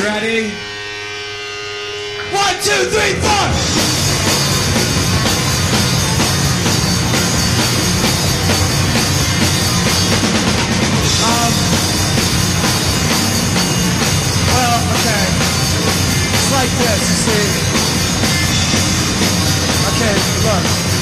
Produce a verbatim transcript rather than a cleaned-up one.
ready? One, two, three, four! Um, well, okay. It's like this, you see. Okay, look.